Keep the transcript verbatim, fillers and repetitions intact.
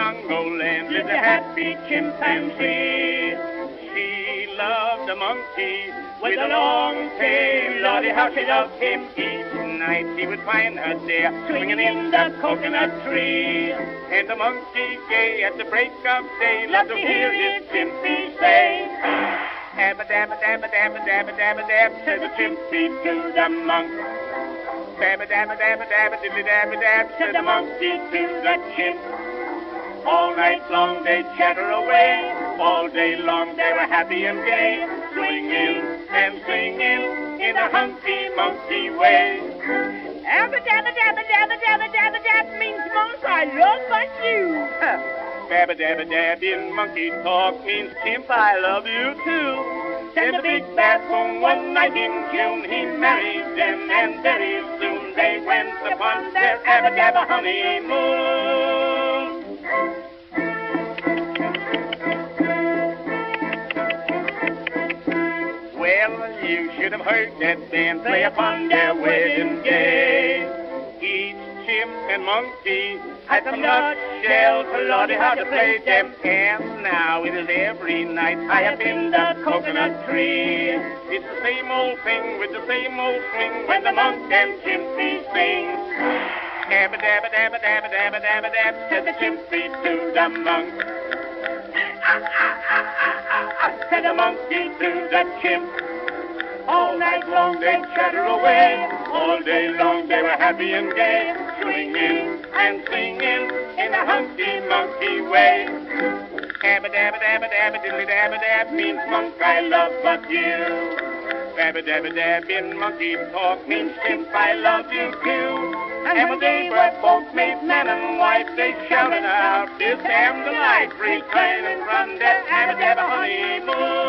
Congo land lived a happy chimpanzee. She loved the monkey with a long tail. Lordy, how she loved him. Each night he would find her there, swinging in the coconut tree. And the monkey, gay at the break of day, loved to hear his chimpy say, "Dabba dabba dabba dabba dabba dabba dab," said the chimpy to the monk. "Dabba dabba dabba dabba diddly dabba dab," said the monkey to the chimp. All night long they chatter away, all day long they were happy and gay, swinging and singing in a hunky monkey way. Abba dabba dabba dabba dabba dabba dab means monk I love but you. Dabba dabba dab in monkey talk means chimp I love you too. Then the big baboon one night in June he married them, and very soon they went upon their abba dabba honeymoon. Well, you should have heard that band play upon their wedding day. Each chimp and monkey had some nutshells, lordy, how to play them. And now it is every night high up in the coconut tree. It's the same old thing with the same old swing when the monk and chimpy sing. Dabba dabba dabba dabba dabba dabba dab, said the chimpy to the monk. Said the monkey to the chimp. All night long they chatter away, all day long they were happy and gay, swinging and singing in a hunky monkey way. Dabba dabba dabba dabba diddly dabba dab means monk I love but you. Dabba dabba dab in monkey talk means chimp I love you too. And when they were both made man and wife, they shouted out, "This am the life, reclaiming from that abba dabba honeymoon."